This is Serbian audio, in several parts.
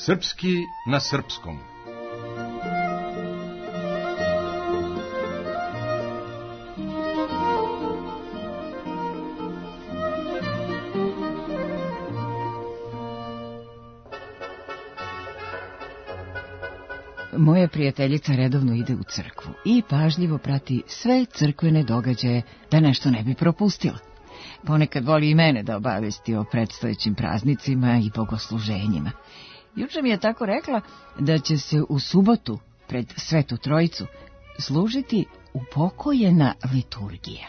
Srpski na srpskom. Moja prijateljica redovno ide u crkvu i pažljivo prati sve crkvene događaje da nešto ne bi propustila. Ponekad voli i mene da obavesti o predstojećim praznicima i bogosluženjima. Juče mi je tako rekla da će se u subotu pred Svetu Trojicu služiti upokojena liturgija.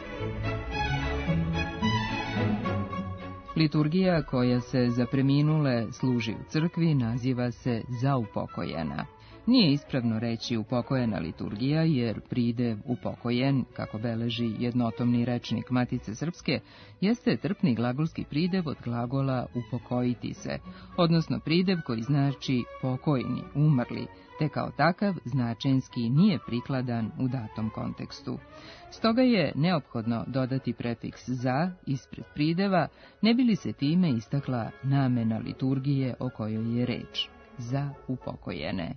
Liturgija koja se za preminule služi u crkvi naziva se zaupokojena. Nije ispravno reći upokojena liturgija, jer pridev upokojen, kako beleži jednotomni rečnik Matice Srpske, jeste trpni glagolski pridev od glagola upokojiti se, odnosno pridev koji znači pokojni, umrli, te kao takav značenski nije prikladan u datom kontekstu. Stoga je neophodno dodati prefiks za ispred prideva, ne bi li se time istakla namena liturgije o kojoj je reč, za upokojene.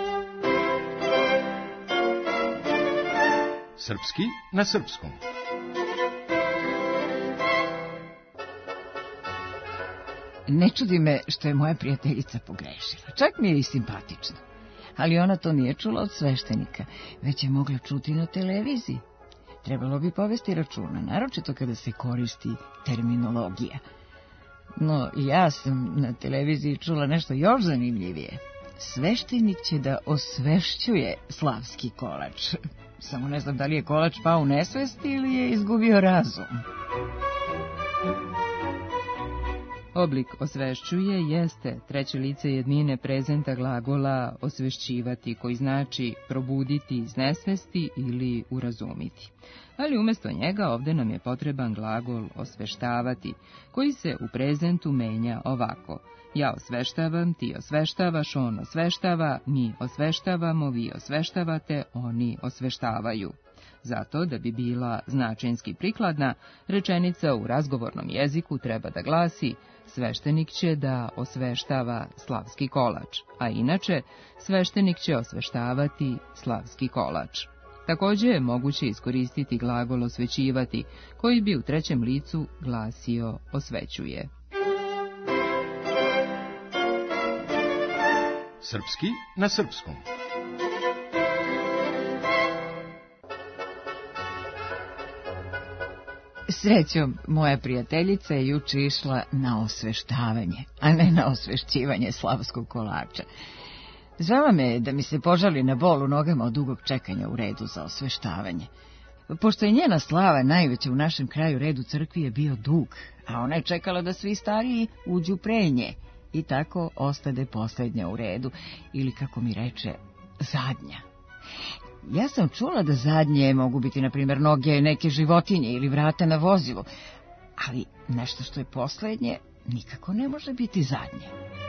Srpski na srpskom. Ne čudi me što je moja prijateljica pogrešila. Čak mi je i simpatična. Ali ona to nije čula od sveštenika, već je mogla čuti na televiziji. Trebalo bi povesti računa, naročito kada se koristi terminologija. No, ja sam na televiziji čula nešto još zanimljivije. Sveštenik će da osvešćuje slavski kolač. Samo ne znam da li je kolač pao u nesvest ili je izgubio razum. Oblik osvešćuje jeste treće lice jednine prezenta glagola osvešćivati, koji znači probuditi iz nesvesti ili urazumiti. Ali umjesto njega ovdje nam je potreban glagol osveštavati, koji se u prezentu menja ovako: ja osveštavam, ti osveštavaš, on osveštava, mi osveštavamo, vi osveštavate, oni osveštavaju. Zato, da bi bila značenski prikladna, rečenica u razgovornom jeziku treba da glasi: sveštenik će da osveštava slavski kolač, a inače sveštenik će osveštavati slavski kolač. Također je moguće iskoristiti glagol osvećivati, koji bi u trećem licu glasio osvećuje. Srpski na srpskom. Srećom, moja prijateljica je juče išla na osveštavanje, a ne na osvešćivanje slavskog kolača. Zvala me da mi se požali na bol u nogama od dugog čekanja u redu za osveštavanje. Pošto je njena slava najveća u našem kraju, red u crkvi je bio dug, a ona je čekala da svi stariji uđu pre nje i tako ostade posljednja u redu, ili kako mi reče, zadnja. Ja sam čula da zadnje mogu biti, na primjer, noge neke životinje ili vrata na vozilu, ali nešto što je posljednje nikako ne može biti zadnje.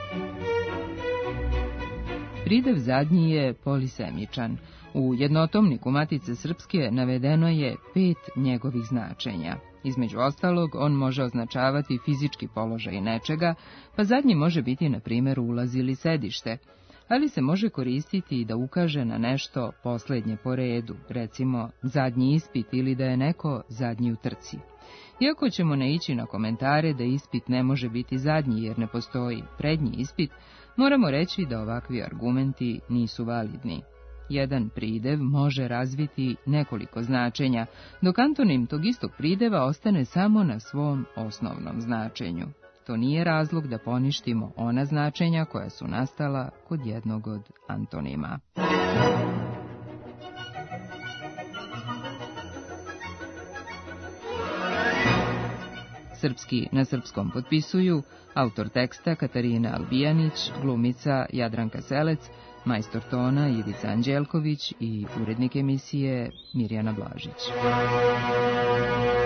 Pridev zadnji je polisemičan. U jednotomniku Matice Srpske navedeno je 5 njegovih značenja. Između ostalog, on može označavati fizički položaj nečega, pa zadnji može biti, na primjer, ulaz ili sedište, ali se može koristiti i da ukaže na nešto posljednje po redu, recimo zadnji ispit ili da je neko zadnji u trci. Iako ćemo naići na komentare da ispit ne može biti zadnji jer ne postoji prednji ispit, moramo reći da ovakvi argumenti nisu validni. Jedan pridev može razviti nekoliko značenja, dok antonim tog istog prideva ostane samo na svom osnovnom značenju. To nije razlog da poništimo ona značenja koja su nastala kod jednog od antonima. Srpski na srpskom potpisuju autor teksta Katarina Albijanić, glumica Jadranka Selec, majstor tona Ivica Anđelković i urednik emisije Mirjana Blažić.